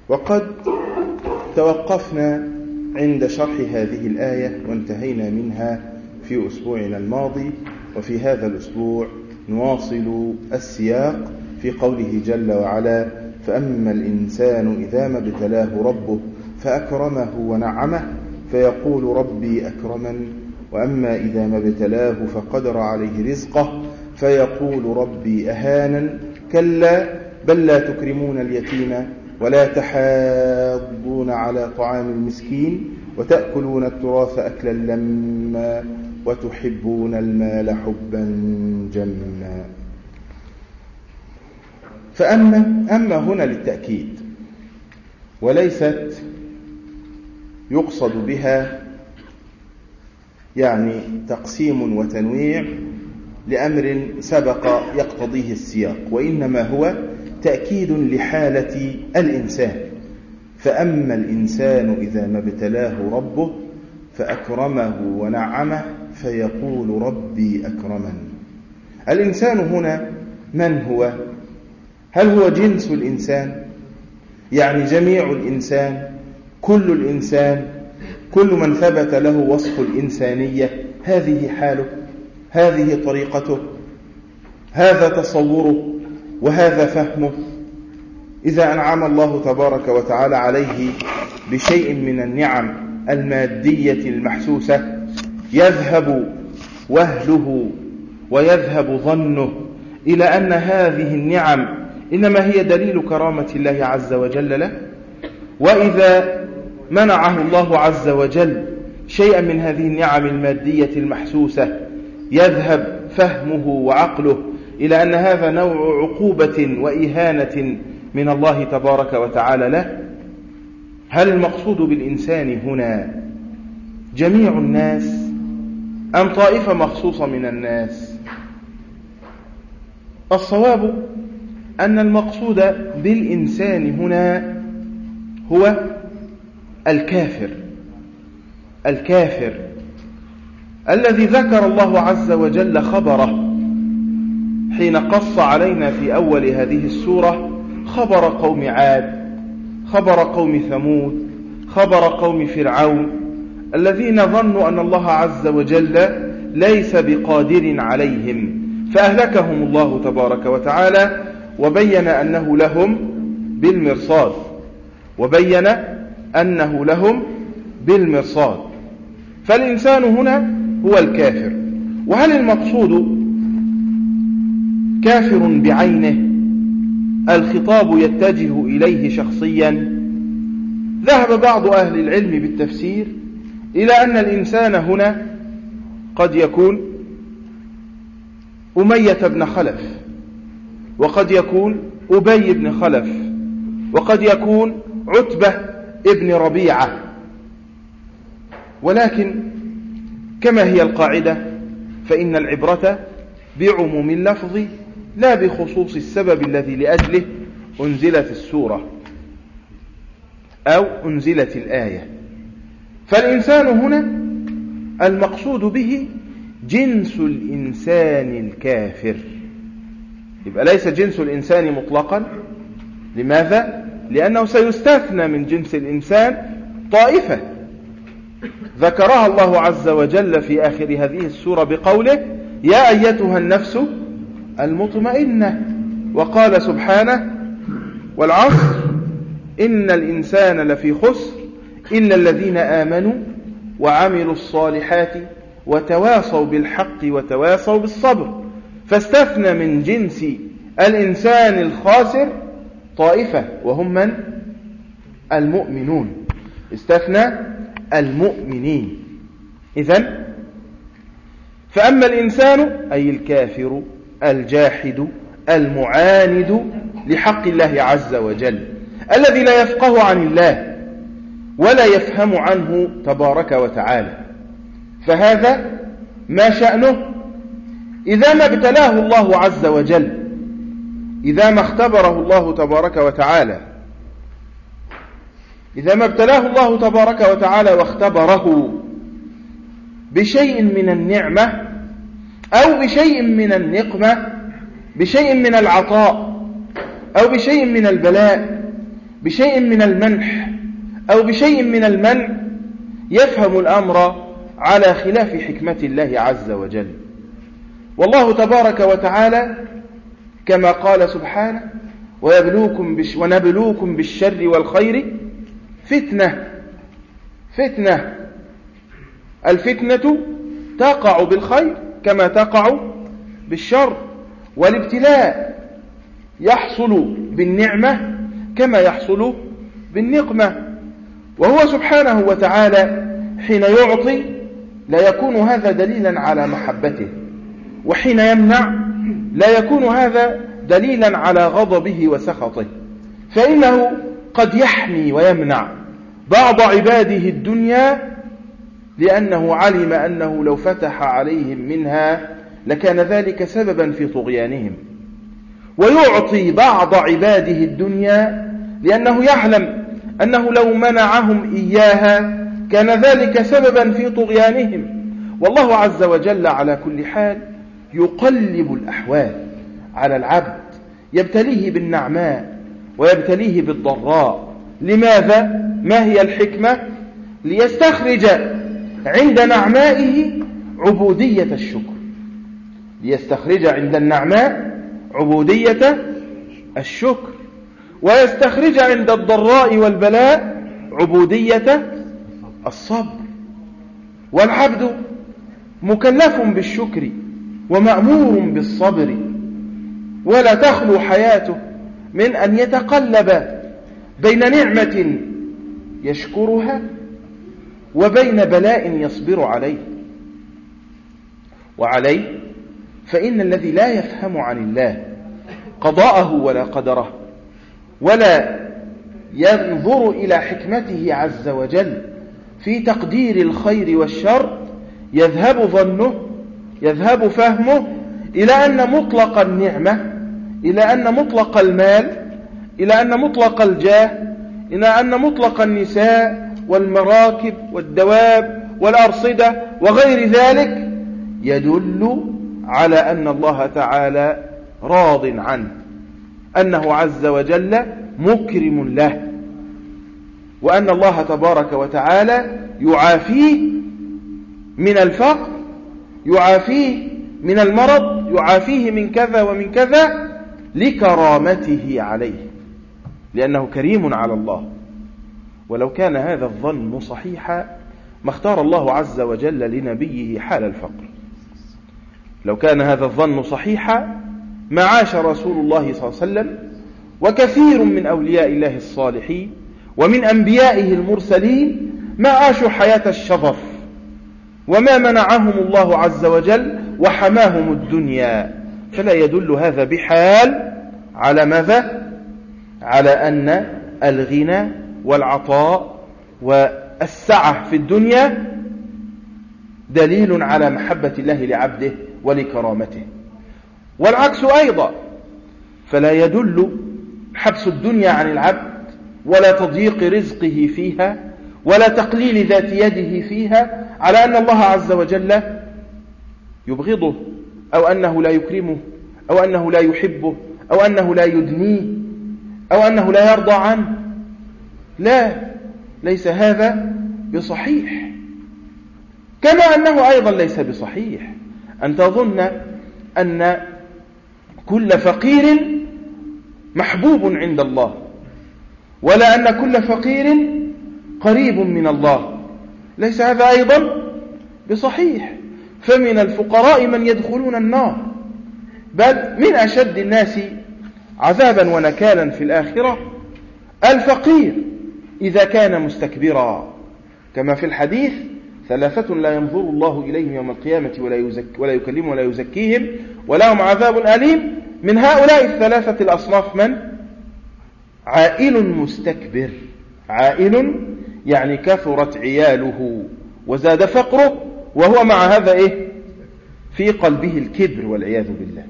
وقد توقفنا عند شرح هذه الآية وانتهينا منها في أسبوعنا الماضي، وفي هذا الأسبوع نواصل السياق في قوله جل وعلا: فأما الإنسان إذا ما ابتلاه ربه فأكرمه ونعمه فيقول ربي أكرمن، وأما إذا ما ابتلاه فقدر عليه رزقه فيقول ربي أهانن، كلا بل لا تكرمون اليتيم ولا تحاضون على طعام المسكين وتأكلون التراث أكلا لما وتحبون المال حبا جما. فأما هنا للتأكيد، وليست يقصد بها يعني تقسيم وتنويع لأمر سبق يقتضيه السياق، وإنما هو تأكيد لحالة الإنسان. فأما الإنسان إذا ما ابتلاه ربه فأكرمه ونعمه فيقول ربي أكرمن. الإنسان هنا من هو؟ هل هو جنس الإنسان؟ يعني جميع الإنسان، كل الإنسان، كل من ثبت له وصف الإنسانية، هذه حاله، هذه طريقته، هذا تصوره وهذا فهمه. إذا أنعم الله تبارك وتعالى عليه بشيء من النعم المادية المحسوسة يذهب وهله ويذهب ظنه إلى أن هذه النعم إنما هي دليل كرامة الله عز وجل له، وإذا منعه الله عز وجل شيئا من هذه النعم المادية المحسوسة يذهب فهمه وعقله إلى أن هذا نوع عقوبة وإهانة من الله تبارك وتعالى له. هل المقصود بالإنسان هنا جميع الناس أم طائفة مخصوصة من الناس؟ الصواب أن المقصود بالإنسان هنا هو الكافر الذي ذكر الله عز وجل خبره حين قص علينا في أول هذه السورة خبر قوم عاد، خبر قوم ثمود، خبر قوم فرعون، الذين ظنوا أن الله عز وجل ليس بقادر عليهم فأهلكهم الله تبارك وتعالى، وبين أنه لهم بالمرصاد. فالإنسان هنا هو الكافر. وهل المقصود كافر بعينه؟ الخطاب يتجه إليه شخصيا. ذهب بعض أهل العلم بالتفسير إلى أن الإنسان هنا قد يكون أمية بن خلف، وقد يكون أبي بن خلف، وقد يكون عتبة ابن ربيعة. ولكن كما هي القاعدة فإن العبرة بعموم اللفظ لا بخصوص السبب الذي لأجله أنزلت السورة أو أنزلت الآية. فالإنسان هنا المقصود به جنس الإنسان الكافر، يبقى ليس جنس الإنسان مطلقا. لماذا؟ لأنه سيستثنى من جنس الإنسان طائفة ذكرها الله عز وجل في آخر هذه السورة بقوله: يا أيتها النفس المطمئنة. وقال سبحانه: والعصر إن الإنسان لفي خسر إلا الذين آمنوا وعملوا الصالحات وتواصوا بالحق وتواصوا بالصبر. فاستثنى من جنس الإنسان الخاسر طائفة، وهم من؟ المؤمنون. استثنى المؤمنين. إذن فأما الإنسان أي الكافر الجاحد المعاند لحق الله عز وجل، الذي لا يفقه عن الله ولا يفهم عنه تبارك وتعالى، فهذا ما شأنه إذا ما ابتلاه الله عز وجل، إذا ما اختبره الله تبارك وتعالى، إذا ما ابتلاه الله تبارك وتعالى واختبره بشيء من النعمة أو بشيء من النقمة، بشيء من العطاء أو بشيء من البلاء، بشيء من المنح أو بشيء من المنع يفهم الأمر على خلاف حكمة الله عز وجل. والله تبارك وتعالى كما قال سبحانه: ونبلوكم بالشر والخير فتنة. الفتنة تقع بالخير كما تقع بالشر، والابتلاء يحصل بالنعمة كما يحصل بالنقمة. وهو سبحانه وتعالى حين يعطي لا يكون هذا دليلا على محبته، وحين يمنع لا يكون هذا دليلا على غضبه وسخطه، فإنه قد يحمي ويمنع بعض عباده الدنيا لأنه علم أنه لو فتح عليهم منها لكان ذلك سببا في طغيانهم، ويعطي بعض عباده الدنيا لأنه يعلم أنه لو منعهم إياها كان ذلك سببا في طغيانهم. والله عز وجل على كل حال يقلب الأحوال على العبد، يبتليه بالنعماء ويبتليه بالضراء. لماذا؟ ما هي الحكمة؟ ليستخرج عند نعمائه عبودية الشكر، ليستخرج عند النعماء عبودية الشكر، ويستخرج عند الضراء والبلاء عبودية الصبر. والعبد مكلف بالشكر ومأمور بالصبر، ولا تخلو حياته من أن يتقلب بين نعمة يشكرها وبين بلاء يصبر عليه. فإن الذي لا يفهم عن الله قضاءه ولا قدره ولا ينظر إلى حكمته عز وجل في تقدير الخير والشر يذهب ظنه، يذهب فهمه إلى أن مطلق النعمة، إلى أن مطلق المال، إلى أن مطلق الجاه، إلى أن مطلق النساء والمراكب والدواب والأرصدة وغير ذلك يدل على أن الله تعالى راض عنه، أنه عز وجل مكرم له، وأن الله تبارك وتعالى يعافيه من الفقر، يعافيه من المرض، يعافيه من كذا ومن كذا لكرامته عليه، لأنه كريم على الله. ولو كان هذا الظن صحيحا ما اختار الله عز وجل لنبيه حال الفقر. لو كان هذا الظن صحيحا ما عاش رسول الله صلى الله عليه وسلم وكثير من أولياء الله الصالحين ومن أنبيائه المرسلين ما عاشوا حياة الشظف، وما منعهم الله عز وجل وحماهم الدنيا. فلا يدل هذا بحال على ماذا؟ على أن الغنى والعطاء والسعة في الدنيا دليل على محبة الله لعبده ولكرامته، والعكس أيضا. فلا يدل حبس الدنيا عن العبد ولا تضييق رزقه فيها ولا تقليل ذات يده فيها على أن الله عز وجل يبغضه أو أنه لا يكرمه أو أنه لا يحبه أو أنه لا يدنيه أو أنه لا يرضى عنه. لا، ليس هذا بصحيح. كما أنه أيضا ليس بصحيح أن تظن أن كل فقير محبوب عند الله، ولا أن كل فقير قريب من الله. ليس هذا أيضا بصحيح. فمن الفقراء من يدخلون النار، بل من أشد الناس عذابا ونكالا في الآخرة الفقير إذا كان مستكبرا، كما في الحديث: ثلاثة لا ينظر الله إليهم يوم القيامة ولا يكلمهم ولا يزكيهم ولهم عذاب أليم. من هؤلاء الثلاثة الأصناف من؟ عائل مستكبر. عائل يعني كثرت عياله وزاد فقره، وهو مع هذا في قلبه الكبر والعياذ بالله.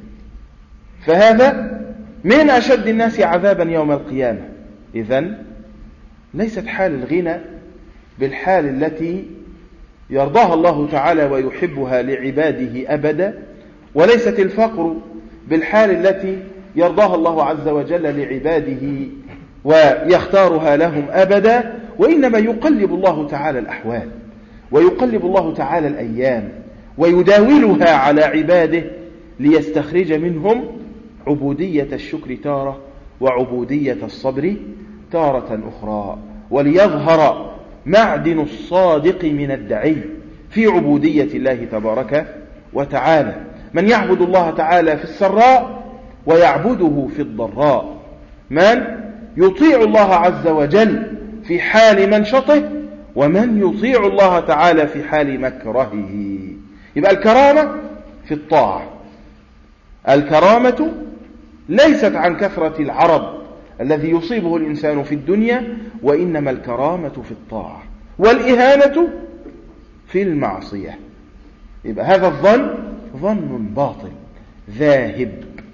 فهذا من أشد الناس عذابا يوم القيامة. إذن ليست حال الغنى بالحال التي يرضاها الله تعالى ويحبها لعباده أبدا، وليست الفقر بالحال التي يرضاها الله عز وجل لعباده ويختارها لهم أبدا، وإنما يقلب الله تعالى الأحوال ويقلب الله تعالى الأيام ويداولها على عباده ليستخرج منهم عبودية الشكر تارة وعبودية الصبر تارة أخرى، وليظهر معدن الصادق من الدعي في عبودية الله تبارك وتعالى. من يعبد الله تعالى في السراء ويعبده في الضراء، من يطيع الله عز وجل في حال منشطه، ومن يطيع الله تعالى في حال مكرهه. يبقى الكرامة في الطاعة. الكرامة ليست عن كثرة العرض الذي يصيبه الإنسان في الدنيا، وإنما الكرامة في الطاعة، والإهانة في المعصية. يبقى هذا الظن ظن باطل ذاهب،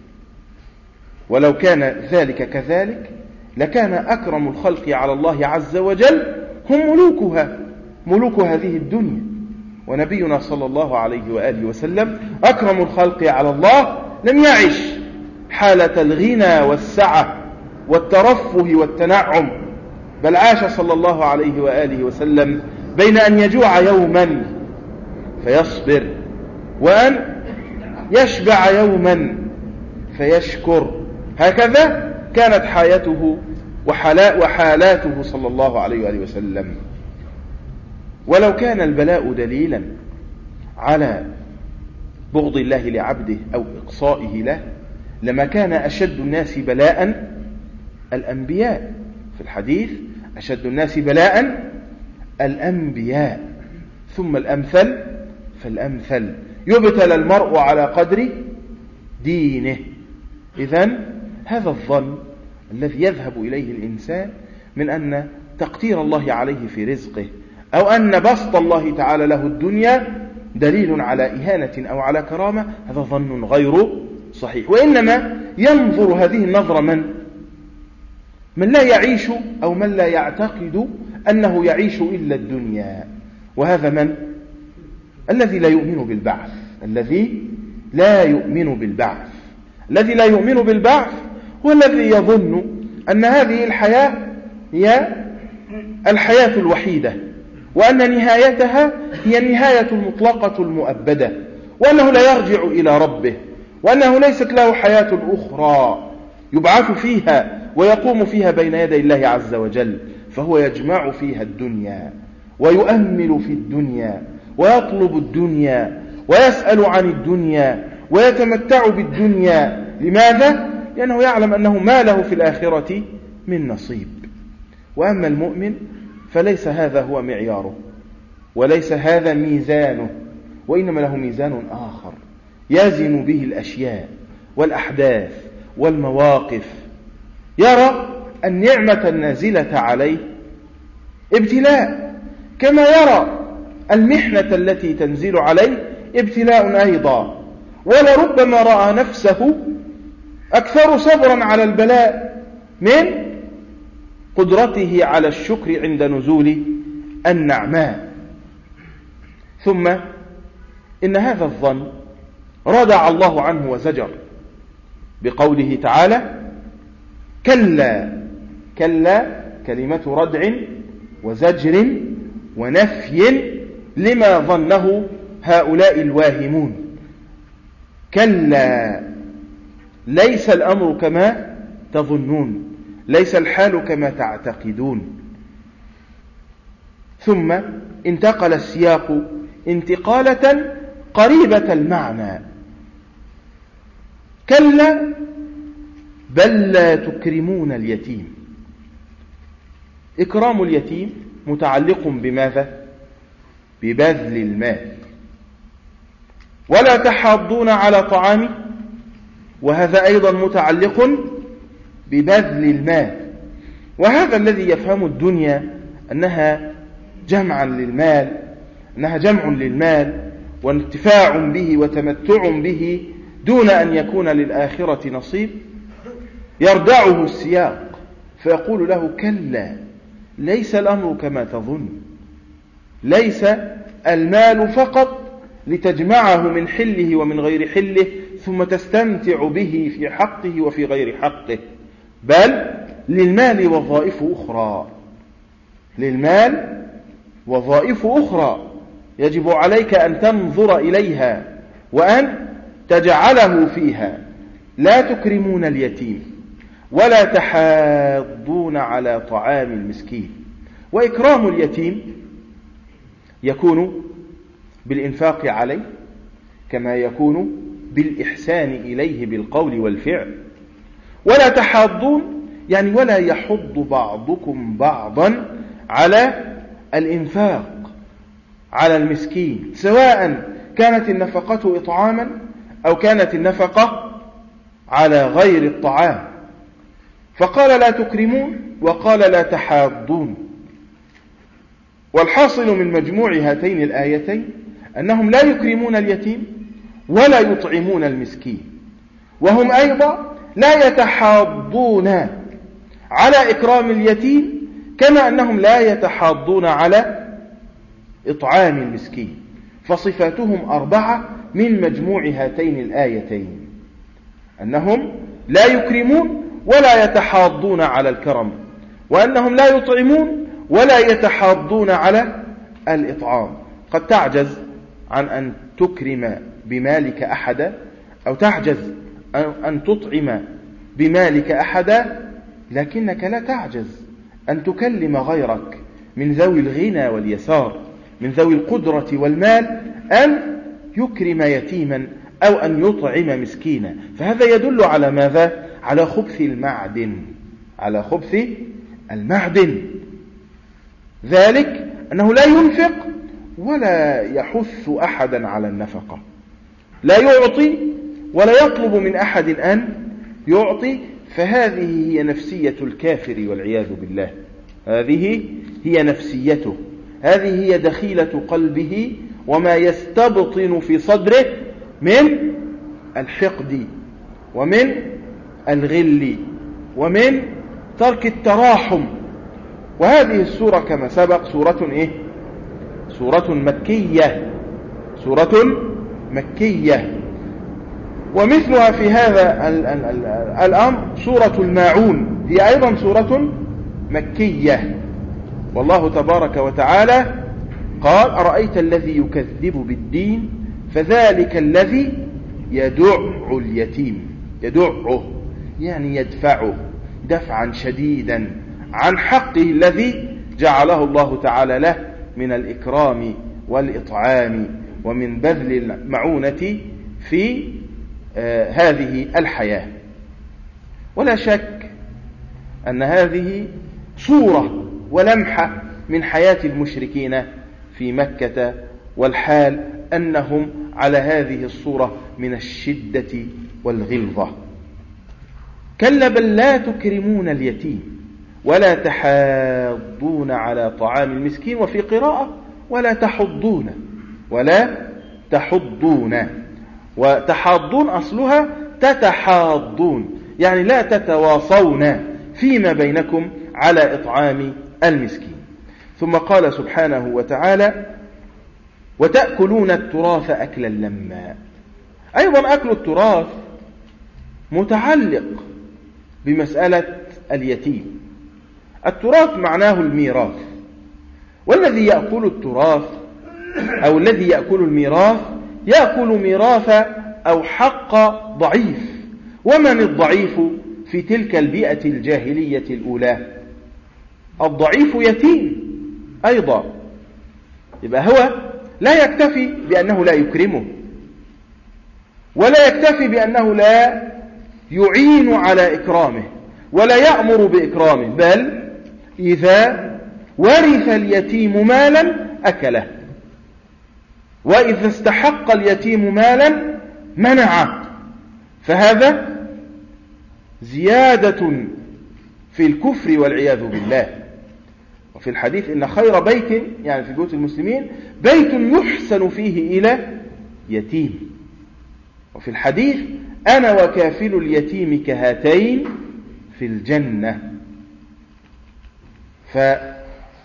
ولو كان ذلك كذلك لكان أكرم الخلق على الله عز وجل هم ملوك هذه الدنيا. ونبينا صلى الله عليه وآله وسلم أكرم الخلق على الله لم يعش حالة الغنى والسعة والترفه والتنعم، بل عاش صلى الله عليه وآله وسلم بين أن يجوع يوما فيصبر، وأن يشبع يوما فيشكر. هكذا كانت حياته وحالاته صلى الله عليه وآله وسلم. ولو كان البلاء دليلا على بغض الله لعبده أو إقصائه له لما كان أشد الناس بلاء الأنبياء. في الحديث أشد الناس بلاء الأنبياء، ثم الأمثل فالأمثل، يبتلى المرء على قدر دينه. إذن هذا الظن الذي يذهب إليه الإنسان من أن تقدير الله عليه في رزقه أو أن بسط الله تعالى له الدنيا دليل على إهانة أو على كرامة، هذا ظن غير صحيح. وإنما ينظر هذه النظرة من لا يعيش أو من لا يعتقد أنه يعيش إلا الدنيا، وهذا من الذي لا يؤمن بالبعث. الذي لا يؤمن بالبعث هو الذي يظن أن هذه الحياة هي الحياة الوحيدة، وأن نهايتها هي النهاية المطلقة المؤبدة، وأنه لا يرجع إلى ربه، وأنه ليست له حياة أخرى يبعث فيها ويقوم فيها بين يدي الله عز وجل، فهو يجمع فيها الدنيا ويؤمل في الدنيا ويطلب الدنيا ويسأل عن الدنيا ويتمتع بالدنيا. لماذا؟ لأنه يعلم أنه ما له في الآخرة من نصيب. وأما المؤمن فليس هذا هو معياره وليس هذا ميزانه، وإنما له ميزان آخر يزن به الأشياء والأحداث والمواقف. يرى النعمة النازلة عليه ابتلاء، كما يرى المحنة التي تنزل عليه ابتلاء أيضا، ولربما رأى نفسه أكثر صبرا على البلاء من قدرته على الشكر عند نزول النعماء. ثم إن هذا الظن ردع الله عنه وزجر بقوله تعالى: كلا كلمة ردع وزجر ونفي لما ظنه هؤلاء الواهمون. كلا، ليس الأمر كما تظنون، ليس الحال كما تعتقدون. ثم انتقل السياق انتقالة قريبة المعنى: كلا بل لا تكرمون اليتيم. إكرام اليتيم متعلق بماذا؟ ببذل المال. ولا تحاضون على طعامه، وهذا أيضا متعلق ببذل المال. وهذا الذي يفهم الدنيا أنها جمع للمال وانتفاع به وتمتع به دون أن يكون للآخرة نصيب، يردعه السياق فيقول له: كلا، ليس الأمر كما تظن، ليس المال فقط لتجمعه من حله ومن غير حله ثم تستمتع به في حقه وفي غير حقه، بل للمال وظائف أخرى، للمال وظائف أخرى يجب عليك أن تنظر إليها وأن تجعله فيها. لا تكرمون اليتيم ولا تحاضون على طعام المسكين. وإكرام اليتيم يكون بالإنفاق عليه كما يكون بالإحسان إليه بالقول والفعل. ولا تحاضون يعني ولا يحض بعضكم بعضا على الإنفاق على المسكين، سواء كانت النفقة إطعاما أو كانت النفقة على غير الطعام. فقال لا تكرمون وقال لا تحاضون. والحاصل من مجموع هاتين الآيتين أنهم لا يكرمون اليتيم ولا يطعمون المسكين، وهم أيضا لا يتحاضون على إكرام اليتيم كما أنهم لا يتحاضون على إطعام المسكين. فصفاتهم 4 من مجموع هاتين الآيتين، أنهم لا يكرمون ولا يتحاضون على الكرم، وأنهم لا يطعمون ولا يتحاضون على الإطعام. قد تعجز عن أن تكرم بمالك أحدا، أو تعجز أن تطعم بمالك أحدا، لكنك لا تعجز أن تكلم غيرك من ذوي الغنى واليسار، من ذوي القدرة والمال، أن يكرم يتيما أو أن يطعم مسكينا. فهذا يدل على ماذا؟ على خبث المعدن، على خبث المعدن. ذلك أنه لا ينفق ولا يحث أحدا على النفقة، لا يعطي ولا يطلب من أحد أن يعطي. فهذه هي نفسية الكافر والعياذ بالله، هذه هي نفسيته، هذه هي دخيلة قلبه وما يستبطن في صدره من الحقد ومن الغل ومن ترك التراحم. وهذه السورة كما سبق سورة إيه؟ سورة مكية، سورة مكية. ومثلها في هذا الأمر سورة الماعون، هي أيضا سورة مكية. والله تبارك وتعالى قال أرأيت الذي يكذب بالدين فذلك الذي يدع اليتيم، يدعه يعني يدفعه دفعا شديدا عن حقه الذي جعله الله تعالى له من الإكرام والإطعام ومن بذل المعونة في هذه الحياة. ولا شك أن هذه صورة ولمحة من حياة المشركين في مكة، والحال أنهم على هذه الصورة من الشدة والغلظة. كلا بل لا تكرمون اليتيم ولا تحاضون على طعام المسكين، وفي قراءة ولا تحضون، ولا تحضون. وتحاضون أصلها تتحاضون، يعني لا تتواصون فيما بينكم على إطعام المسكين. ثم قال سبحانه وتعالى وتأكلون التراث أكلا لما. أيضا أكل التراث متعلق بمسألة اليتيم. التراث معناه الميراث، والذي يأكل التراث أو الذي يأكل الميراث يأكل ميراث أو حق ضعيف. ومن الضعيف في تلك البيئة الجاهلية الأولى؟ الضعيف يتيم أيضا. يبقى هو لا يكتفي بأنه لا يكرمه، ولا يكتفي بأنه لا يعين على إكرامه ولا يأمر بإكرامه، بل إذا ورث اليتيم مالا أكله، وإذا استحق اليتيم مالا منعه. فهذا زيادة في الكفر والعياذ بالله. وفي الحديث إن خير بيت، يعني في بيوت المسلمين، بيت يحسن فيه إلى يتيم. وفي الحديث أنا وكافل اليتيم كهاتين في الجنة. فلا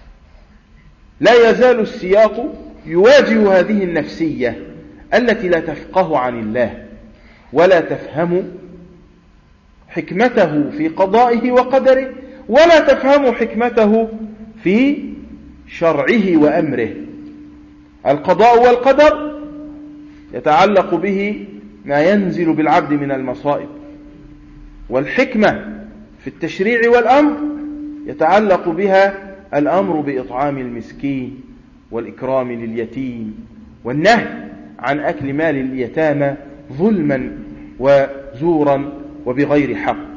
يزال السياق يواجه هذه النفسية التي لا تفقه عن الله ولا تفهم حكمته في قضائه وقدره ولا تفهم حكمته في شرعه وأمره. القضاء والقدر يتعلق به ما ينزل بالعبد من المصائب، والحكمة في التشريع والأمر يتعلق بها الأمر بإطعام المسكين والإكرام لليتيم والنهي عن أكل مال اليتامى ظلما وزورا وبغير حق.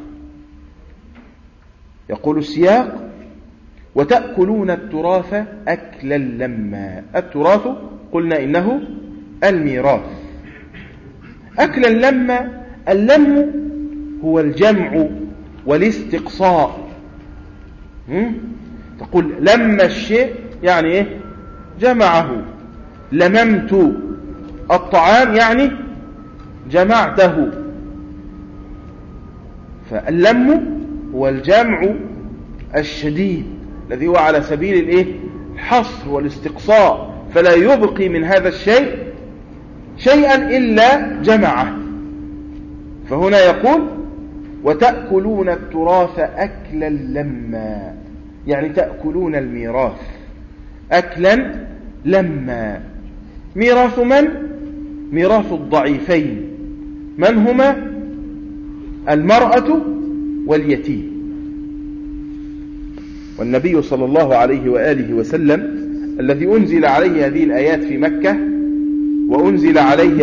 يقول السياق: وتأكلون التراث أكلا لما. التراث قلنا إنه الميراث. أكلا لما، اللم هو الجمع والاستقصاء. تقول لما الشيء يعني إيه؟ جمعه. لممت الطعام يعني جمعته. فاللم هو الجمع الشديد الذي هو على سبيل الحصر والاستقصاء، فلا يبقي من هذا الشيء شيئا إلا جمعه. فهنا يقول: وتأكلون التراث أكلا لما، يعني تأكلون الميراث أكلا لما. ميراث من؟ ميراث الضعيفين. من هما؟ المرأة واليتيم. والنبي صلى الله عليه وآله وسلم الذي أنزل عليه هذه الآيات في مكة، وأنزل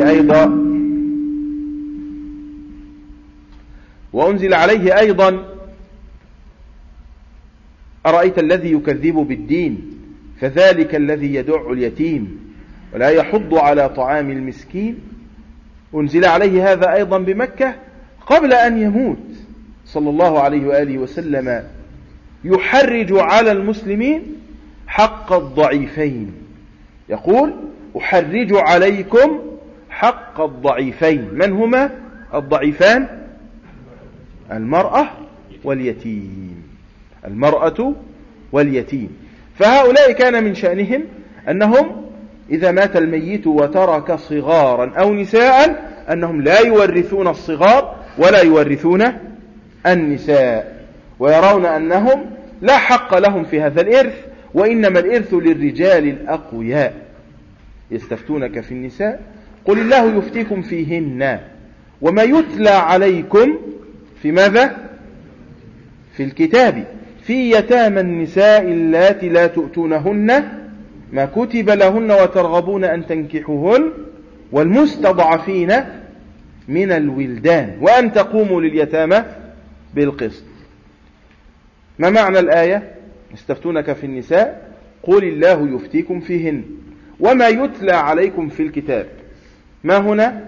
عليه أيضا أرأيت الذي يكذب بالدين فذلك الذي يدع اليتيم ولا يحض على طعام المسكين. أنزل عليه هذا أيضا بمكة قبل أن يموت صلى الله عليه وآله وسلم، يحرج على المسلمين حق الضعيفين. يقول: أحرج عليكم حق الضعيفين. من هما الضعيفان؟ المرأة واليتيم. المرأة واليتيم. فهؤلاء كان من شأنهم أنهم إذا مات الميت وترك صغارا أو نساء أنهم لا يورثون الصغار ولا يورثون النساء، ويرون أنهم لا حق لهم في هذا الإرث، وإنما الإرث للرجال الأقوياء. يستفتونك في النساء قل الله يفتيكم فيهن وما يتلى عليكم في ماذا؟ في الكتاب في يتامى النساء اللاتي لا تؤتونهن ما كتب لهن وترغبون أن تنكحوهن والمستضعفين من الولدان وأن تقوموا لليتامى بالقسط. ما معنى الآية؟ يستفتونك في النساء قل الله يفتيكم فيهن وما يتلى عليكم في الكتاب. ما هنا؟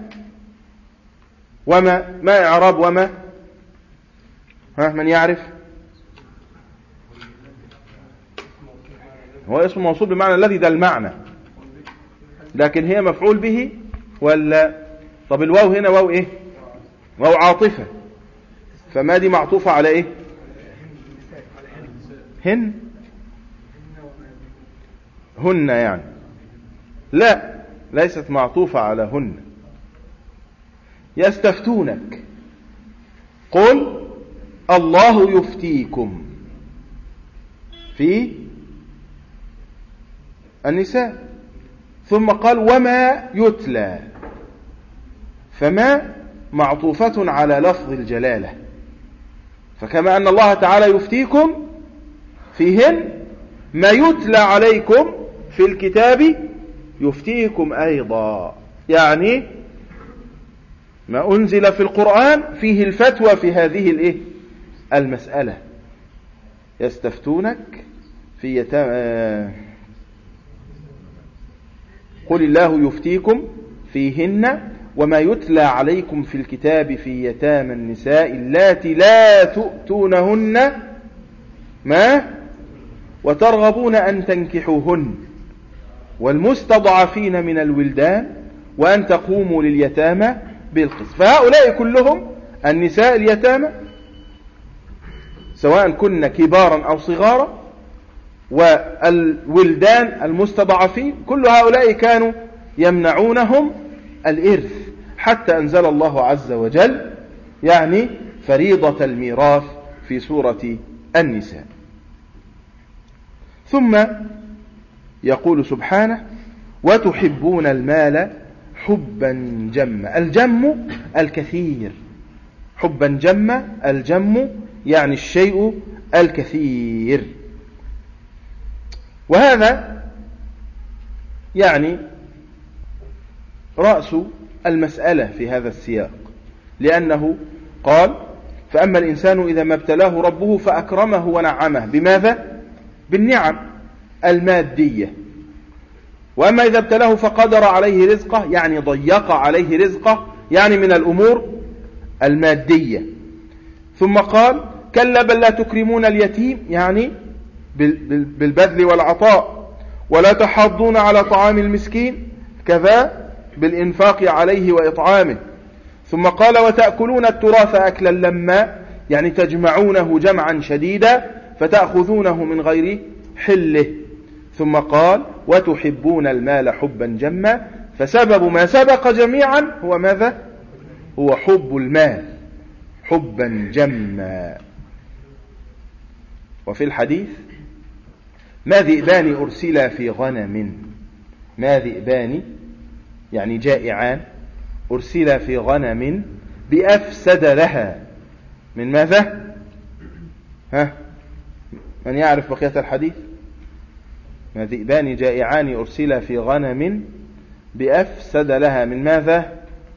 وما ما إعراب وما؟ من يعرف؟ هو اسم موصول بمعنى الذي، ده المعنى، لكن هي مفعول به ولا؟ طب الواو هنا واو ايه؟ واو عاطفة، فما دي معطوفة على ايه؟ هن يعني لا، ليست معطوفة على هن. يستفتونك قل الله يفتيكم في النساء، ثم قال وما يتلى، فما معطوفة على لفظ الجلالة، فكما أن الله تعالى يفتيكم فيهن ما يتلى عليكم في الكتاب يفتيكم أيضا، يعني ما أنزل في القرآن فيه الفتوى في هذه المسألة. يستفتونك في يتامى قل الله يفتيكم فيهن وما يتلى عليكم في الكتاب في يتامى النساء اللاتي لا تؤتونهن ما وترغبون أن تنكحوهن والمستضعفين من الولدان وأن تقوموا لليتامى بالقسط. فهؤلاء كلهم النساء اليتامى سواء كن كبارا أو صغارا، والولدان المستضعفين، كل هؤلاء كانوا يمنعونهم الإرث، حتى أنزل الله عز وجل يعني فريضة الميراث في سورة النساء. ثم يقول سبحانه وتحبون المال حبا جما. الجم الكثير، حبا جما، الجم يعني الشيء الكثير. وهذا يعني رأس المسألة في هذا السياق، لأنه قال فأما الإنسان إذا ما ابتلاه ربه فأكرمه ونعمه. بماذا؟ بالنعم المادية. وأما إذا ابتلاه فقدر عليه رزقه، يعني ضيق عليه رزقه، يعني من الأمور المادية. ثم قال كلا بل لا تكرمون اليتيم، يعني بالبذل والعطاء، ولا تحاضون على طعام المسكين، كذا بالإنفاق عليه وإطعامه. ثم قال وتأكلون التراث أكلا لما، يعني تجمعونه جمعا شديدا فتأخذونه من غير حله. ثم قال وتحبون المال حبا جما، فسبب ما سبق جميعا هو ماذا؟ هو حب المال حبا جما. وفي الحديث ما ذئبان أرسلا في غنم، ما ذئبان يعني جائعان أرسلا في غنم بأفسد لها من ماذا؟ من يعرف بقية الحديث؟ ما ذئبان جائعان أرسلا في غنم بأفسد لها من ماذا؟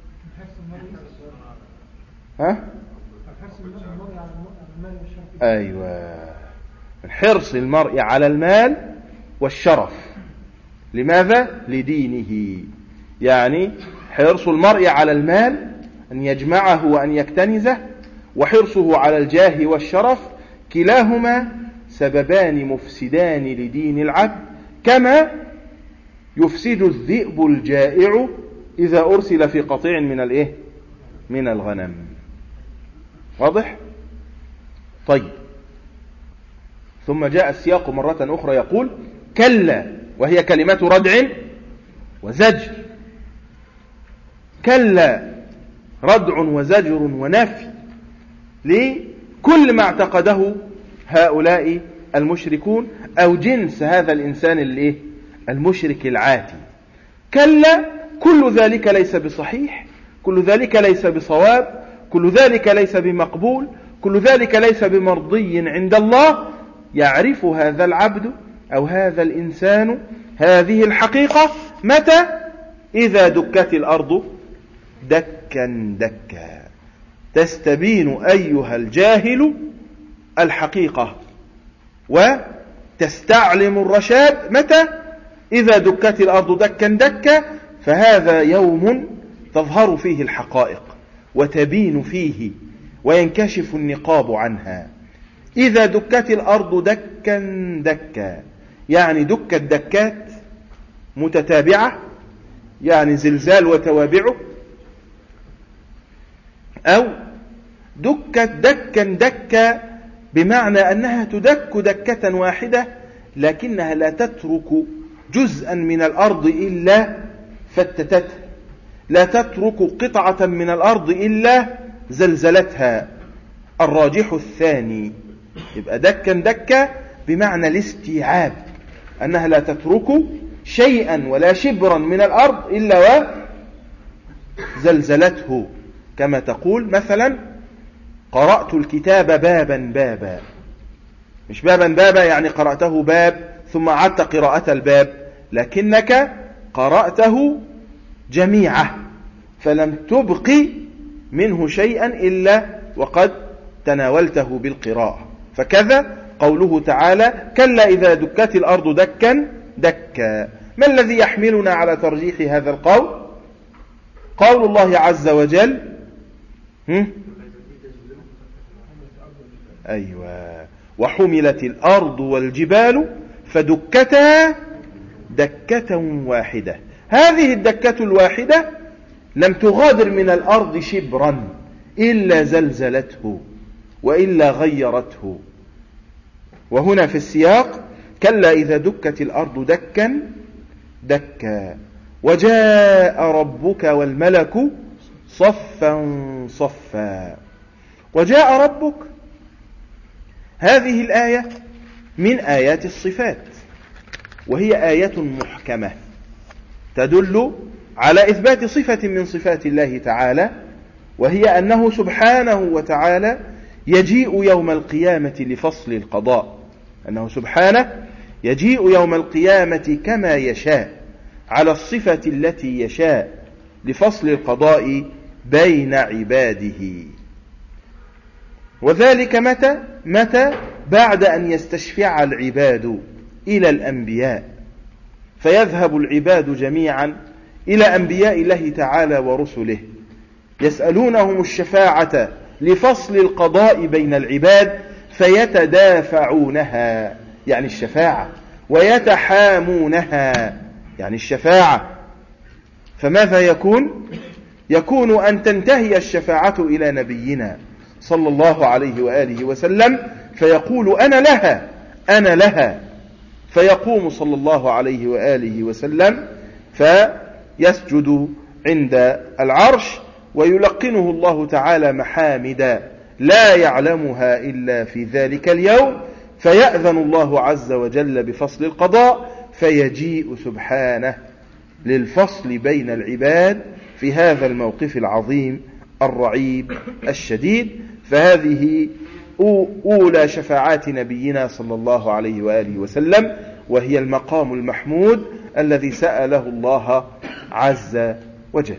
أيوة، من حرص المرء على المال والشرف. لماذا؟ لدينه. يعني حرص المرء على المال أن يجمعه وأن يكتنزه، وحرصه على الجاه والشرف، كلاهما سببان مفسدان لدين العبد، كما يفسد الذئب الجائع إذا أرسل في قطيع من الغنم. واضح؟ طيب. ثم جاء السياق مرة أخرى يقول كلا، وهي كلمة ردع وزجر. كلا ردع وزجر ونفي لكل ما اعتقده هؤلاء المشركون أو جنس هذا الإنسان المشرك العاتي. كلا كل ذلك ليس بصحيح، كل ذلك ليس بصواب، كل ذلك ليس بمقبول، كل ذلك ليس بمرضي عند الله. يعرف هذا العبد أو هذا الإنسان هذه الحقيقة متى؟ إذا دكت الأرض دكا دكا. تستبين أيها الجاهل الحقيقة وتستعلم الرشاد متى؟ إذا دكت الأرض دكا دكا، فهذا يوم تظهر فيه الحقائق وتبين فيه وينكشف النقاب عنها. إذا دكت الأرض دكا دكا يعني دكت دكات متتابعة، يعني زلزال وتوابعه، أو دكت دكا دكا بمعنى أنها تدك دكة واحدة لكنها لا تترك جزءا من الأرض إلا فتتته، لا تترك قطعة من الأرض إلا زلزلتها. الراجح الثاني. يبقى دكا دكا بمعنى الاستيعاب، أنها لا تترك شيئا ولا شبرا من الأرض إلا وزلزلته. كما تقول مثلا قرأت الكتاب بابا بابا، مش بابا بابا يعني قرأته باب ثم عدت قراءة الباب، لكنك قرأته جميعه فلم تبقي منه شيئا إلا وقد تناولته بالقراءة. فكذا قوله تعالى كلا إذا دكت الأرض دكا دكا. ما الذي يحملنا على ترجيح هذا القول؟ قول الله عز وجل أيوة وحملت الأرض والجبال فدكتا دكة واحدة. هذه الدكة الواحدة لم تغادر من الأرض شبرا إلا زلزلته وإلا غيرته. وهنا في السياق كلا إذا دكت الأرض دكا دكا وجاء ربك والملك صفا صفا. وجاء ربك هذه الآية من آيات الصفات، وهي آية محكمة تدل على إثبات صفة من صفات الله تعالى، وهي أنه سبحانه وتعالى يجيء يوم القيامة لفصل القضاء، أنه سبحانه يجيء يوم القيامة كما يشاء على الصفة التي يشاء لفصل القضاء بين عباده. وذلك متى بعد أن يستشفع العباد إلى الأنبياء، فيذهب العباد جميعا إلى أنبياء الله تعالى ورسله يسألونهم الشفاعة لفصل القضاء بين العباد، فيتدافعونها يعني الشفاعة، ويتحامونها يعني الشفاعة. فماذا يكون أن تنتهي الشفاعة إلى نبينا صلى الله عليه وآله وسلم، فيقول أنا لها، فيقوم صلى الله عليه وآله وسلم فيسجد عند العرش، ويلقنه الله تعالى محامد لا يعلمها إلا في ذلك اليوم، فيأذن الله عز وجل بفصل القضاء، فيجيء سبحانه للفصل بين العباد في هذا الموقف العظيم الرعيب الشديد. فهذه أولى شفاعات نبينا صلى الله عليه وآله وسلم، وهي المقام المحمود الذي سأله الله عز وجل.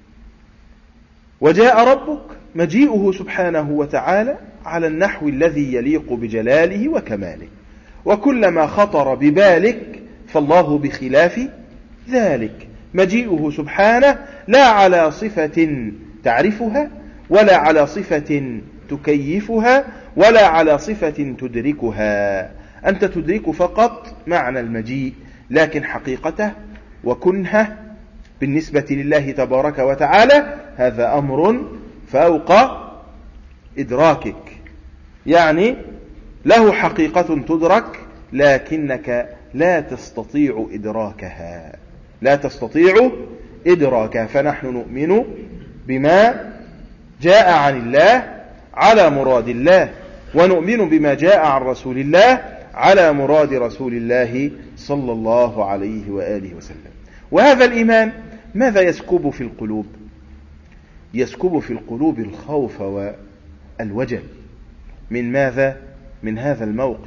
وجاء ربك مجيئه سبحانه وتعالى على النحو الذي يليق بجلاله وكماله، وكلما خطر ببالك فالله بخلاف ذلك. مجيئه سبحانه لا على صفة تعرفها، ولا على صفة تكيفها، ولا على صفة تدركها. أنت تدرك فقط معنى المجيء، لكن حقيقته وكنه بالنسبة لله تبارك وتعالى هذا أمر فوق إدراكك، يعني له حقيقة تدرك لكنك لا تستطيع إدراكها. فنحن نؤمن بما جاء عن الله على مراد الله، ونؤمن بما جاء عن رسول الله على مراد رسول الله صلى الله عليه وآله وسلم. وهذا الإيمان ماذا يسكب في القلوب؟ يسكب في القلوب الخوف والوجل. من ماذا؟ من هذا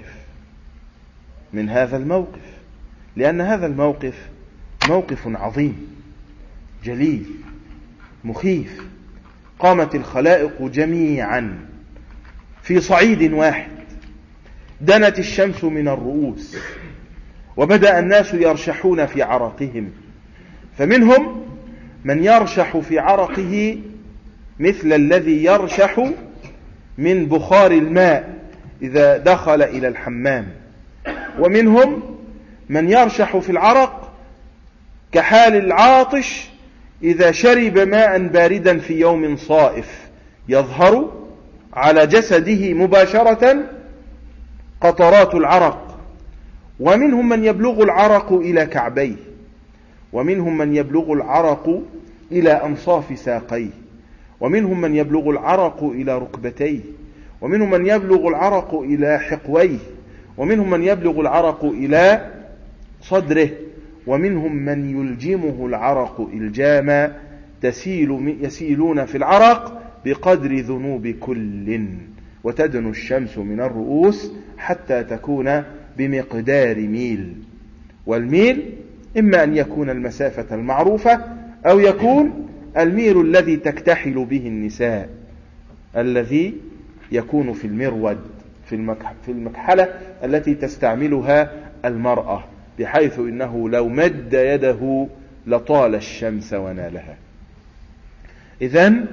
الموقف، لأن هذا الموقف موقف عظيم جليل مخيف. قامت الخلائق جميعا في صعيد واحد، دنت الشمس من الرؤوس، وبدأ الناس يرشحون في عرقهم، فمنهم من يرشح في عرقه مثل الذي يرشح من بخار الماء إذا دخل إلى الحمام، ومنهم من يرشح في العرق كحال العاطش إذا شرب ماء باردا في يوم صائف، يظهر على جسده مباشرة قطرات العرق. ومنهم من يبلغ العرق إلى كعبيه، ومنهم من يبلغ العرق إلى أنصاف ساقيه، ومنهم من يبلغ العرق إلى ركبتيه، ومنهم من يبلغ العرق إلى حقويه، ومنهم من يبلغ العرق إلى صدره، ومنهم من يلجمه العرق إلجاما يسيلون في العرق بقدر ذنوب كل، وتدنو الشمس من الرؤوس حتى تكون بمقدار ميل. والميل إما أن يكون المسافة المعروفة، أو يكون الميل الذي تكتحل به النساء، الذي يكون في المرود في المكحلة التي تستعملها المرأة، بحيث إنه لو مد يده لطال الشمس ونالها. إذن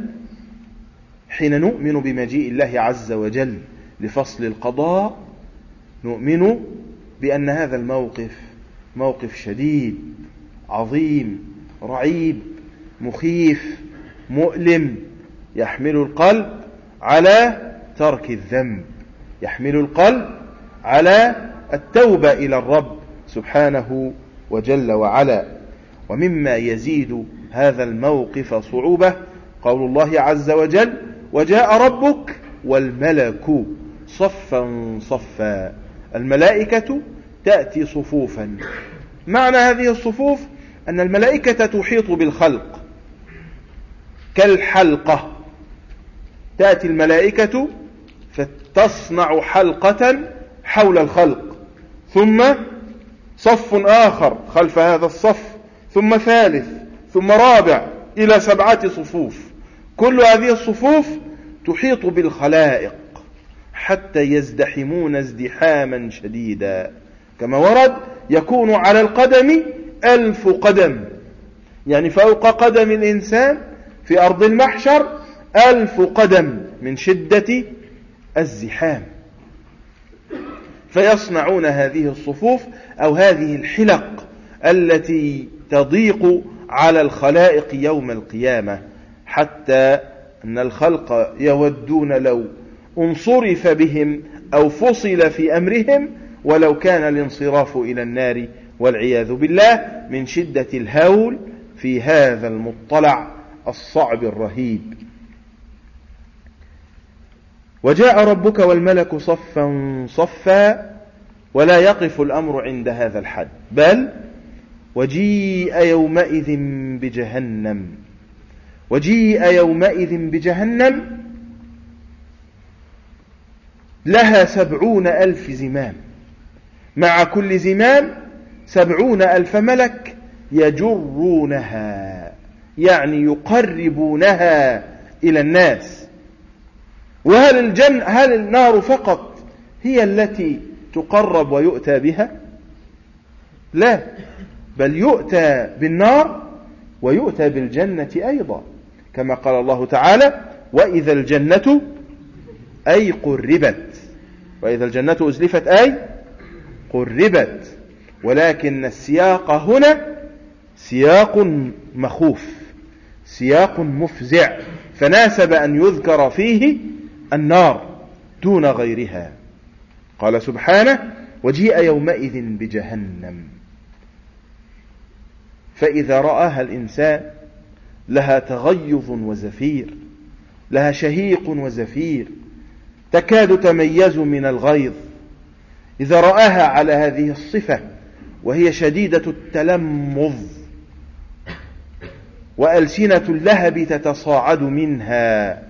حين نؤمن بمجيء الله عز وجل لفصل القضاء، نؤمن بأن هذا الموقف موقف شديد عظيم رعيب مخيف مؤلم، يحمل القلب على ترك الذنب، يحمل القلب على التوبة إلى الرب سبحانه وجل وعلا. ومما يزيد هذا الموقف صعوبة قول الله عز وجل: وجاء ربك والملك صفا صفا. الملائكة تأتي صفوفا. معنى هذه الصفوف أن الملائكة تحيط بالخلق كالحلقة. تأتي الملائكة فتصنع حلقة حول الخلق، ثم صف آخر خلف هذا الصف، ثم ثالث، ثم رابع، إلى 7 صفوف. كل هذه الصفوف تحيط بالخلائق حتى يزدحمون ازدحاما شديدا، كما ورد يكون على القدم 1000 قدم، يعني فوق قدم الإنسان في أرض المحشر 1000 قدم من شدة الزحام. فيصنعون هذه الصفوف أو هذه الحلق التي تضيق على الخلائق يوم القيامة، حتى أن الخلق يودون لو انصرف بهم أو فصل في أمرهم، ولو كان الانصراف إلى النار والعياذ بالله، من شدة الهول في هذا المطلع الصعب الرهيب. وجاء ربك والملك صفا صفا، ولا يقف الأمر عند هذا الحد، بل وجيء يومئذ بجهنم. وجيء يومئذ بجهنم لها 70,000 زمام، مع كل زمام 70,000 ملك يجرونها، يعني يقربونها إلى الناس. هل النار فقط هي التي تقرب ويؤتى بها؟ لا، بل يؤتى بالنار ويؤتى بالجنة أيضا، كما قال الله تعالى: وإذا الجنة أي قربت. وإذا الجنة أزلفت أي قربت. ولكن السياق هنا سياق مخوف، سياق مفزع، فناسب أن يذكر فيه النار دون غيرها. قال سبحانه: وجيء يومئذ بجهنم. فإذا رآها الإنسان لها تغيظ وزفير، لها شهيق وزفير، تكاد تميز من الغيظ. إذا رآها على هذه الصفة وهي شديدة التلمظ، وألسنة اللهب تتصاعد منها،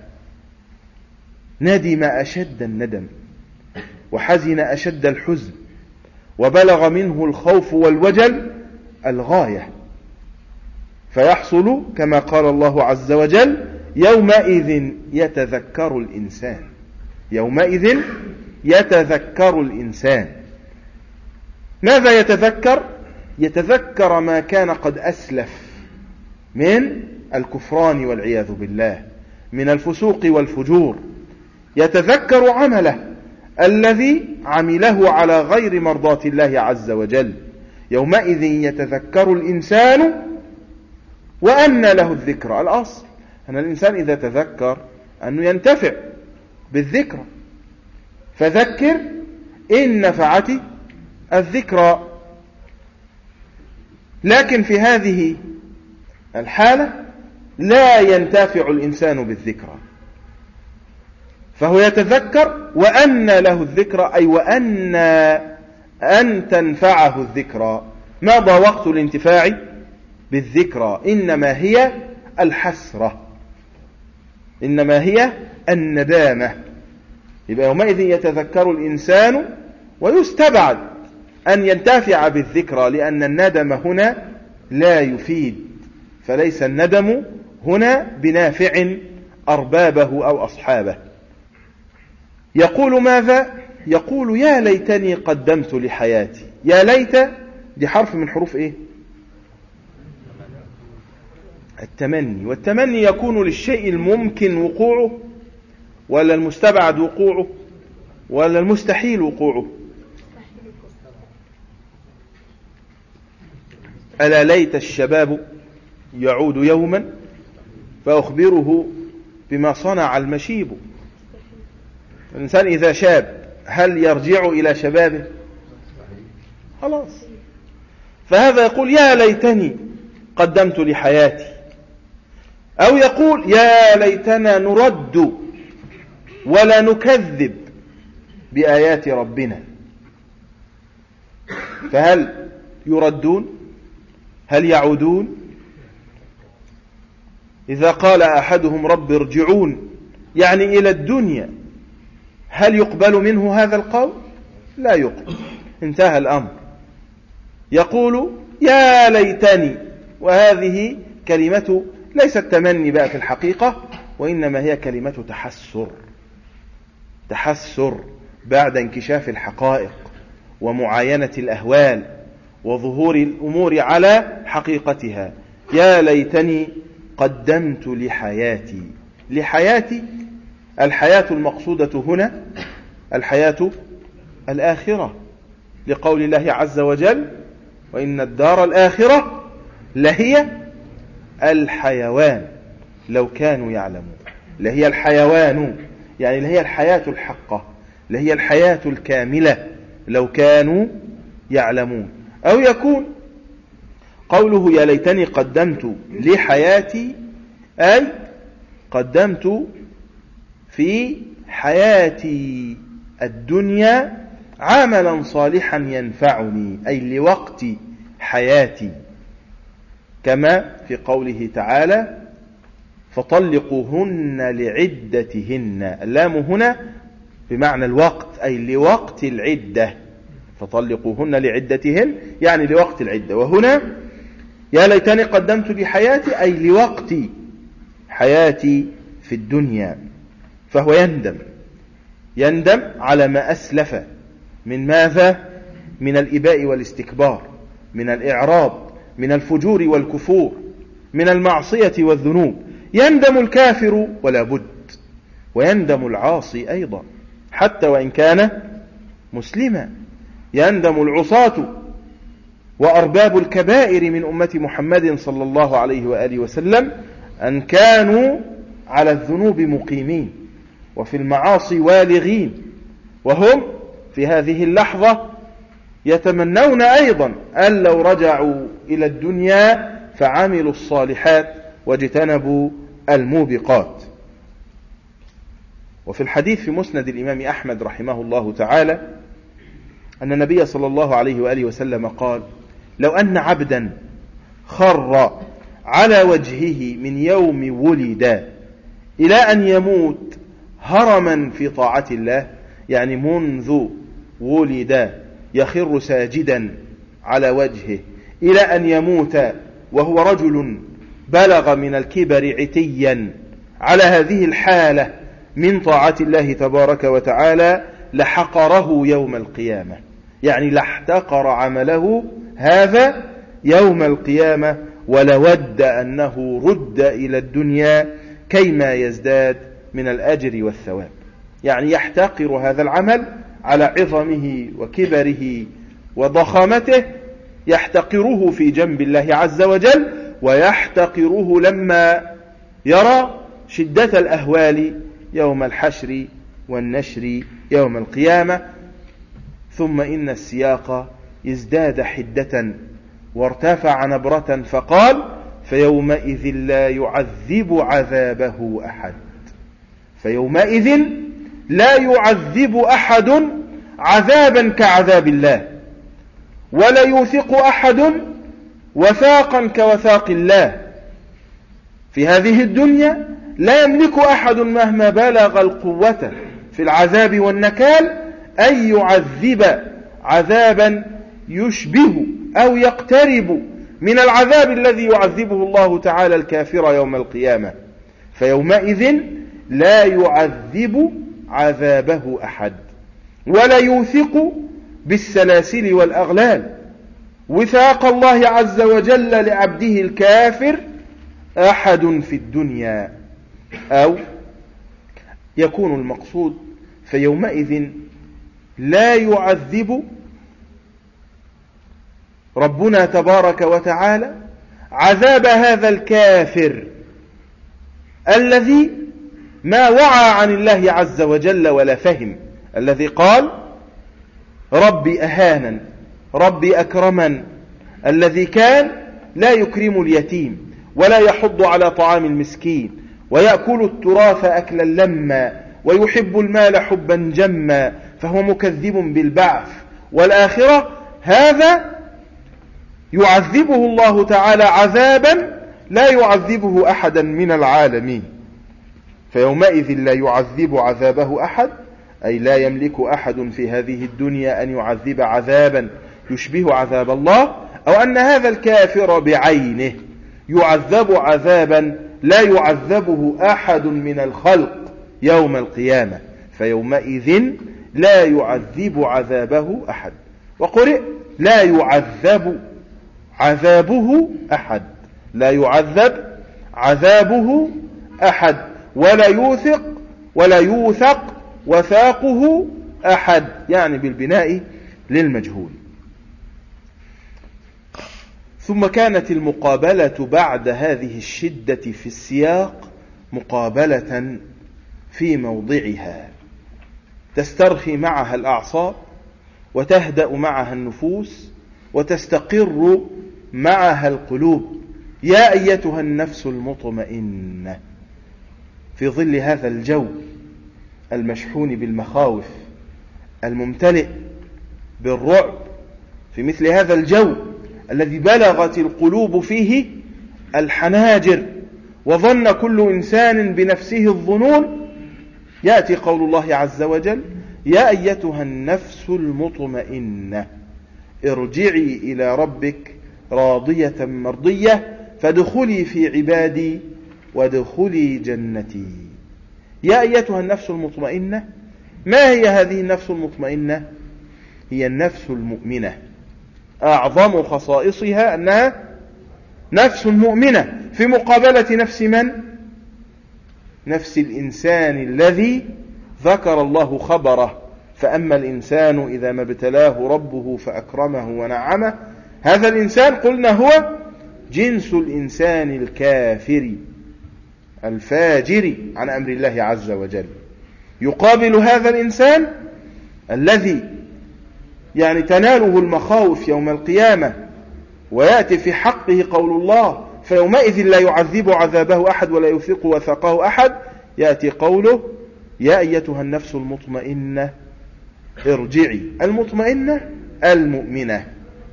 ندم أشد الندم، وحزن أشد الحزن، وبلغ منه الخوف والوجل الغاية، فيحصل كما قال الله عز وجل: يومئذ يتذكر الإنسان. يومئذ يتذكر الإنسان. ماذا يتذكر؟ يتذكر ما كان قد أسلف من الكفران والعياذ بالله، من الفسوق والفجور. يتذكر عمله الذي عمله على غير مرضاة الله عز وجل. يومئذ يتذكر الإنسان وأنى له الذكرى. الأصل أن الإنسان إذا تذكر أنه ينتفع بالذكرى، فذكر إن نفعت الذكرى. لكن في هذه الحالة لا ينتفع الإنسان بالذكرى، فهو يتذكر وأنى له الذكرى، أي وأنى أن تنفعه الذكرى. ماذا وقت الانتفاع بالذكرى؟ إنما هي الحسرة، إنما هي الندامة. يبقى يومئذ يتذكر الإنسان، ويستبعد أن ينتفع بالذكرى، لأن الندم هنا لا يفيد، فليس الندم هنا بنافع أربابه أو أصحابه. يقول ماذا؟ يقول: يا ليتني قدمت لحياتي. يا ليت دي حرف من حروف إيه؟ التمني. والتمني يكون للشيء الممكن وقوعه، ولا المستبعد وقوعه، ولا المستحيل وقوعه؟ ألا ليت الشباب يعود يوما فأخبره بما صنع المشيب. الإنسان إذا شاب هل يرجع إلى شبابه؟ خلاص. فهذا يقول: يا ليتني قدمت لحياتي. أو يقول: يا ليتنا نرد ولا نكذب بآيات ربنا، فهل يردون؟ هل يعودون؟ إذا قال أحدهم رب ارجعون يعني إلى الدنيا، هل يقبل منه هذا القول؟ لا يقبل، انتهى الأمر. يقول يا ليتني، وهذه كلمة ليست تمني بقى في الحقيقة، وإنما هي كلمة تحسر بعد انكشاف الحقائق ومعاينة الأهوال وظهور الأمور على حقيقتها. يا ليتني قدمت لحياتي الحياة المقصودة هنا الحياة الآخرة، لقول الله عز وجل وإن الدار الآخرة لهي الحيوان لو كانوا يعلمون. لهي الحيوان يعني لهي الحياة الحقة، لهي الحياة الكاملة لو كانوا يعلمون. أو يكون قوله يا ليتني قدمت لحياتي أي قدمت في حياتي الدنيا عملا صالحا ينفعني، أي لوقت حياتي، كما في قوله تعالى فطلقوهن لعدتهن. اللام هنا بمعنى الوقت، أي لوقت العدة، فطلقوهن لعدتهن يعني لوقت العدة. وهنا يا ليتني قدمت لحياتي أي لوقت حياتي في الدنيا. فهو يندم على ما أسلف من ماذا؟ من الإباء والاستكبار، من الإعراض، من الفجور والكفور، من المعصية والذنوب. يندم الكافر ولا بد، ويندم العاصي أيضا حتى وإن كان مسلما. يندم العصاة وأرباب الكبائر من أمة محمد صلى الله عليه وآله وسلم أن كانوا على الذنوب مقيمين وفي المعاصي والغين، وهم في هذه اللحظة يتمنون أيضا أن لو رجعوا إلى الدنيا فعملوا الصالحات واجتنبوا الموبقات. وفي الحديث في مسند الإمام أحمد رحمه الله تعالى أن النبي صلى الله عليه وآله وسلم قال لو أن عبدا خر على وجهه من يوم ولد إلى أن يموت هرما في طاعة الله، يعني منذ ولد يخر ساجدا على وجهه إلى أن يموت وهو رجل بلغ من الكبر عتيا على هذه الحالة من طاعة الله تبارك وتعالى، لحقره يوم القيامة، يعني لاحتقر عمله هذا يوم القيامة، ولود أنه رد إلى الدنيا كيما يزداد من الأجر والثواب. يعني يحتقر هذا العمل على عظمه وكبره وضخامته، يحتقره في جنب الله عز وجل، ويحتقره لما يرى شدة الأهوال يوم الحشر والنشر يوم القيامة. ثم إن السياق ازداد حدة وارتفع نبرة فقال فيومئذ لا يعذب عذابه أحد. فيومئذ لا يعذب أحد عذابا كعذاب الله، ولا يوثق أحد وثاقا كوثاق الله. في هذه الدنيا لا يملك أحد مهما بلغ القوة في العذاب والنكال أن يعذب عذابا يشبه أو يقترب من العذاب الذي يعذبه الله تعالى الكافر يوم القيامة. فيومئذ لا يعذب عذابه أحد، ولا يوثق بالسلاسل والأغلال وثاق الله عز وجل لعبده الكافر أحد في الدنيا. أو يكون المقصود فيومئذ لا يعذب ربنا تبارك وتعالى عذاب هذا الكافر الذي ما وعى عن الله عز وجل ولا فهم، الذي قال ربي أهانا ربي أكرمن، الذي كان لا يكرم اليتيم ولا يحض على طعام المسكين، ويأكل التراث أكلا لما، ويحب المال حبا جما، فهو مكذب بالبعث والآخرة، هذا يعذبه الله تعالى عذابا لا يعذبه أحدا من العالمين. فيومئذ لا يعذب عذابه أحد، أي لا يملك أحد في هذه الدنيا أن يعذب عذابا يشبه عذاب الله، أو أن هذا الكافر بعينه يعذب عذابا لا يعذبه أحد من الخلق يوم القيامة. فيومئذ لا يعذب عذابه أحد، وقرئ لا يعذب عذابه أحد، لا يعذب عذابه أحد، ولا يوثق وثاقه أحد، يعني بالبناء للمجهول. ثم كانت المقابلة بعد هذه الشدة في السياق مقابلة في موضعها، تسترخي معها الأعصاب، وتهدأ معها النفوس، وتستقر معها القلوب. يا أيتها النفس المطمئنة، في ظل هذا الجو المشحون بالمخاوف الممتلئ بالرعب، في مثل هذا الجو الذي بلغت القلوب فيه الحناجر وظن كل إنسان بنفسه الظنون، يأتي قول الله عز وجل: يا أيتها النفس المطمئنة ارجعي إلى ربك راضية مرضية فادخلي في عبادي وادخلي جنتي. يا أيتها النفس المطمئنة، ما هي هذه النفس المطمئنة؟ هي النفس المؤمنة. أعظم خصائصها أنها نفس مؤمنة، في مقابلة نفس من؟ نفس الإنسان الذي ذكر الله خبره: فأما الإنسان إذا ما ابتلاه ربه فأكرمه ونعمه. هذا الإنسان قلنا هو جنس الإنسان الكافر الفاجر عن أمر الله عز وجل. يقابل هذا الإنسان الذي يعني تناله المخاوف يوم القيامة، ويأتي في حقه قول الله: فيومئذ لا يعذب عذابه أحد ولا يوثق وثاقه أحد. يأتي قوله: يا أيتها النفس المطمئنة ارجعي. المطمئنة المؤمنة،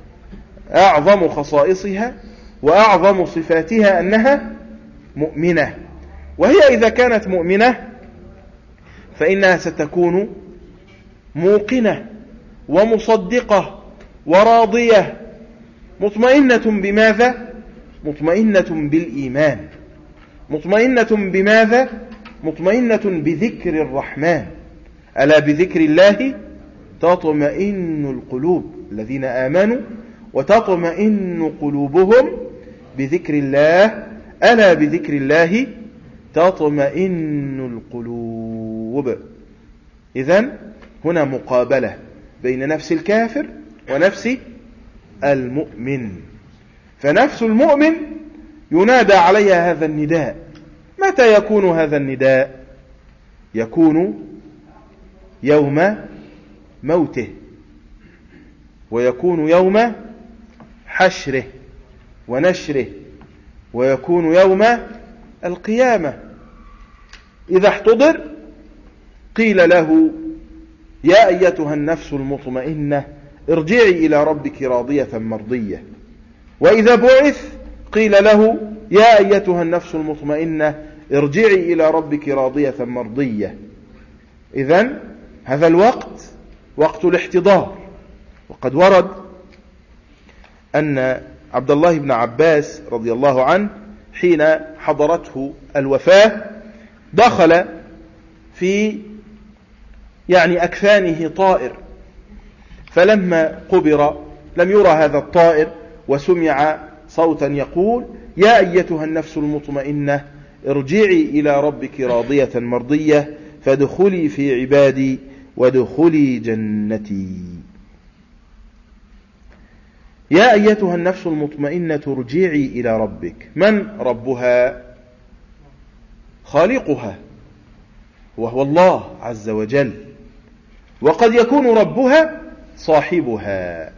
أعظم خصائصها وأعظم صفاتها أنها مؤمنة. وهي إذا كانت مؤمنة فإنها ستكون موقنة ومصدقة وراضية، مطمئنة بماذا؟ مطمئنة بالإيمان. مطمئنة بماذا؟ مطمئنة بذكر الرحمن. ألا بذكر الله تطمئن القلوب، الذين آمنوا وتطمئن قلوبهم بذكر الله، ألا بذكر الله تطمئن القلوب. إذن هنا مقابلة بين نفس الكافر ونفس المؤمن. فنفس المؤمن ينادى عليها هذا النداء. متى يكون هذا النداء؟ يكون يوم موته، ويكون يوم حشره ونشره، ويكون يوم القيامة. إذا احتضر قيل له: يا أيتها النفس المطمئنة ارجعي إلى ربك راضية مرضية. وإذا بعث قيل له: يا أيتها النفس المطمئنة ارجعي إلى ربك راضية مرضية. إذن هذا الوقت وقت الاحتضار. وقد ورد أن عبد الله بن عباس رضي الله عنه حين حضرته الوفاة دخل في أكفانه طائر، فلما قبر لم يرى هذا الطائر، وسمع صوتا يقول: يا أيتها النفس المطمئنة ارجعي إلى ربك راضية مرضية فادخلي في عبادي وادخلي جنتي. يا أيتها النفس المطمئنة ارجعي إلى ربك. من ربها؟ خالقها، وهو الله عز وجل. وقد يكون ربها صاحبها،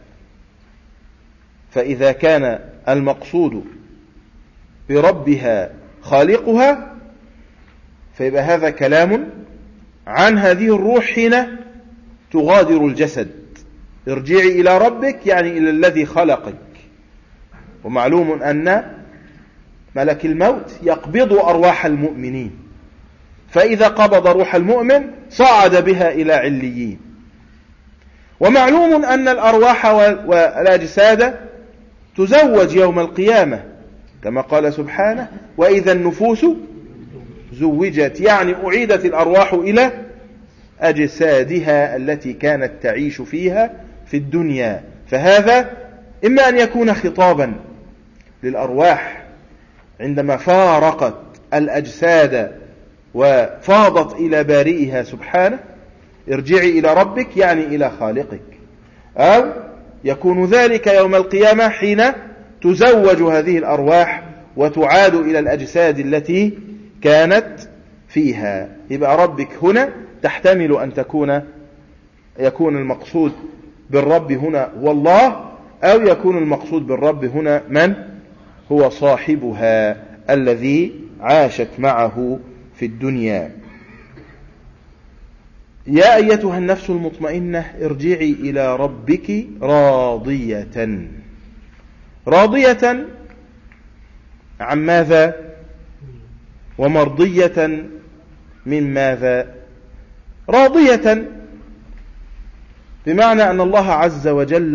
فإذا كان المقصود بربها خالقها فيبقى هذا كلام عن هذه الروح حين تغادر الجسد. ارجعي إلى ربك يعني إلى الذي خلقك. ومعلوم أن ملك الموت يقبض أرواح المؤمنين، فإذا قبض روح المؤمن صعد بها إلى عليين. ومعلوم أن الأرواح والأجساد تزوج يوم القيامة كما قال سبحانه: وإذا النفوس زوجت، يعني أعيدت الأرواح إلى أجسادها التي كانت تعيش فيها في الدنيا. فهذا إما أن يكون خطابا للأرواح عندما فارقت الأجساد وفاضت إلى بارئها سبحانه: ارجعي إلى ربك يعني إلى خالقك. أو يكون ذلك يوم القيامة حين تزوج هذه الأرواح وتعاد إلى الأجساد التي كانت فيها. يبقى ربك هنا تحتمل أن يكون المقصود بالرب هنا هو الله، أو يكون المقصود بالرب هنا من هو صاحبها الذي عاشت معه في الدنيا. يا أيتها النفس المطمئنة ارجعي إلى ربك راضية. راضية عن ماذا؟ ومرضية من ماذا؟ راضية بمعنى أن الله عز وجل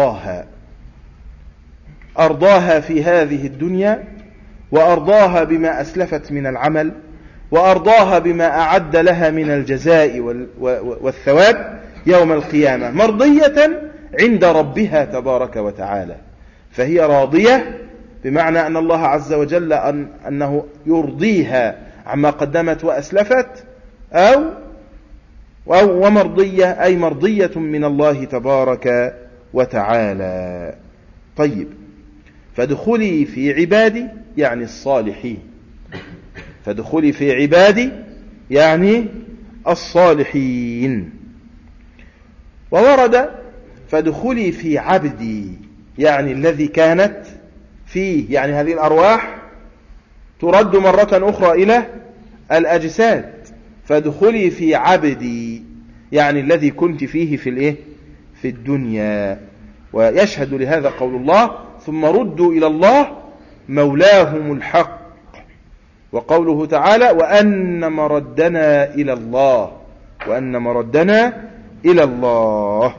أرضاها في هذه الدنيا، وأرضاها بما أسلفت من العمل، وأرضاها بما أعد لها من الجزاء والثواب يوم القيامة، مرضية عند ربها تبارك وتعالى. فهي راضية بمعنى أن الله عز وجل أنه يرضيها عما قدمت وأسلفت، ومرضية أي مرضية من الله تبارك وتعالى. طيب، فادخلي في عبادي يعني الصالحين. فادخلي في عبادي يعني الصالحين. وورد فادخلي في عبدي يعني الذي كانت فيه، يعني هذه الأرواح ترد مرة أخرى إلى الأجساد. فادخلي في عبدي يعني الذي كنت فيه في الدنيا. ويشهد لهذا قول الله: ثم ردوا إلى الله مولاهم الحق. وقوله تعالى: وأن مردنا إلى الله. وأن مردنا إلى الله.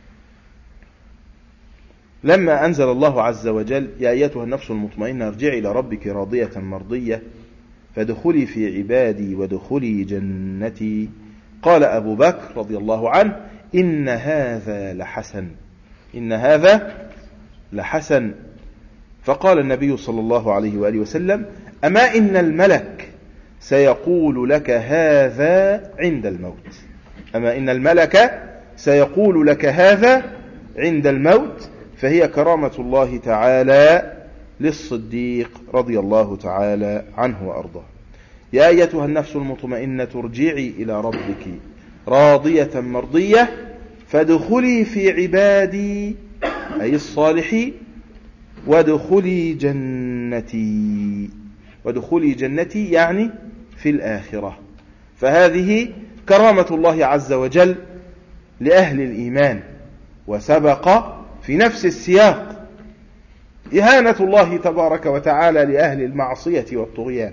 لما أنزل الله عز وجل: يا أيتها النفس المطمئنة ارجعي إلى ربك راضية مرضية فادخلي في عبادي وادخلي جنتي، قال أبو بكر رضي الله عنه: إن هذا لحسن. إن هذا لحسن. فقال النبي صلى الله عليه وآله وسلم: أما إن الملك سيقول لك هذا عند الموت. أما إن الملك سيقول لك هذا عند الموت. فهي كرامة الله تعالى للصديق رضي الله تعالى عنه وأرضاه. يا أيتها النفس المطمئنة ارجعي إلى ربك راضية مرضية فادخلي في عبادي أي الصالحين وادخلي جنتي. وادخلي جنتي يعني في الآخرة. فهذه كرامة الله عز وجل لأهل الإيمان. وسبق في نفس السياق إهانة الله تبارك وتعالى لأهل المعصية والطغيان.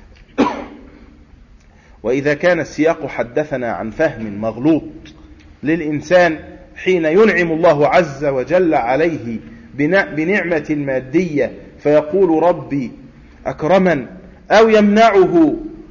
وإذا كان السياق حدثنا عن فهم مغلوط للإنسان حين ينعم الله عز وجل عليه بنعمة مادية فيقول ربي أكرمن، أو يمنعه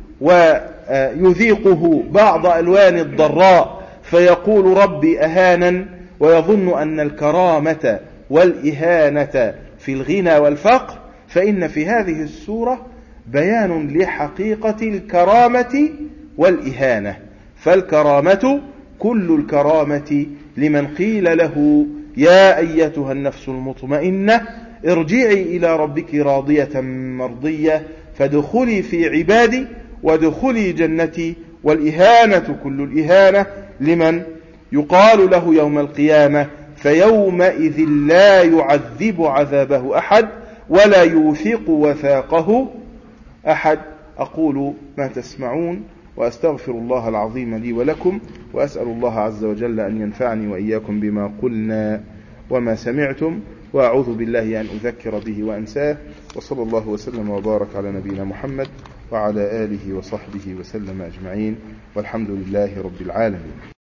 ويذيقه بعض ألوان الضراء فيقول ربي أهانا، ويظن أن الكرامة والإهانة في الغنى والفقر، فإن في هذه السورة بيان لحقيقة الكرامة والإهانة. فالكرامة كل الكرامة لمن قيل له: يا أيتها النفس المطمئنة ارجعي إلى ربك راضية مرضية فادخلي في عبادي وادخلي جنتي. والإهانة كل الإهانة لمن يقال له يوم القيامة: فيومئذ لا يعذب عذابه أحد ولا يوثق وثاقه أحد. أقول ما تسمعون وأستغفر الله العظيم لي ولكم، وأسأل الله عز وجل أن ينفعني وإياكم بما قلنا وما سمعتم، وأعوذ بالله أن أذكر به وأنساه. وصلى الله وسلم وبارك على نبينا محمد وعلى آله وصحبه وسلم أجمعين، والحمد لله رب العالمين.